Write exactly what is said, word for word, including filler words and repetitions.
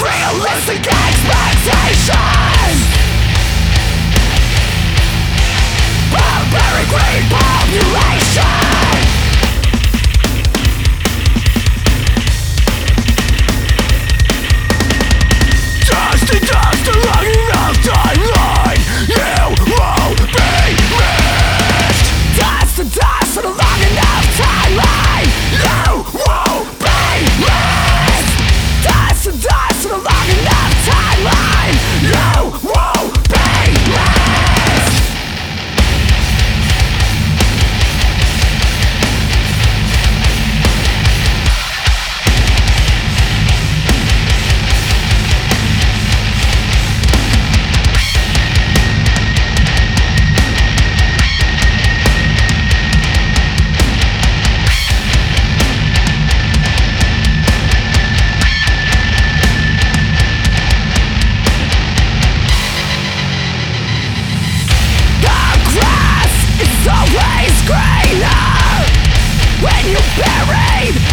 Realistic expectations. Barbaric repopulation. Dust to dust along enough timeline. You won't be missed. Dust to dust along enough timeline. You won't be missed. Dust to dust along enough timeline. You won't be missed. Always greener when you're buried